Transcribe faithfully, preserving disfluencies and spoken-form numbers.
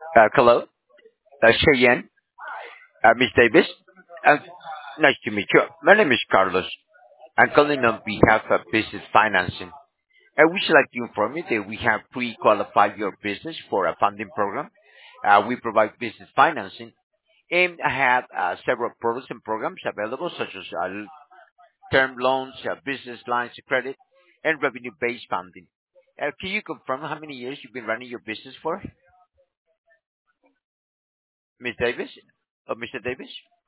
Uh, hello, uh, Cheyenne, uh, Miss Davis. Uh, nice to meet you. My name is Carlos. I'm calling on behalf of Business Financing. I would like to inform you that we have pre-qualified your business for a funding program. Uh, we provide business financing and I have uh, several products and programs available such as uh, term loans, uh, business lines of credit, and revenue-based funding. Uh, can you confirm how many years you've been running your business for, Miss Davis? Or Mister Davis?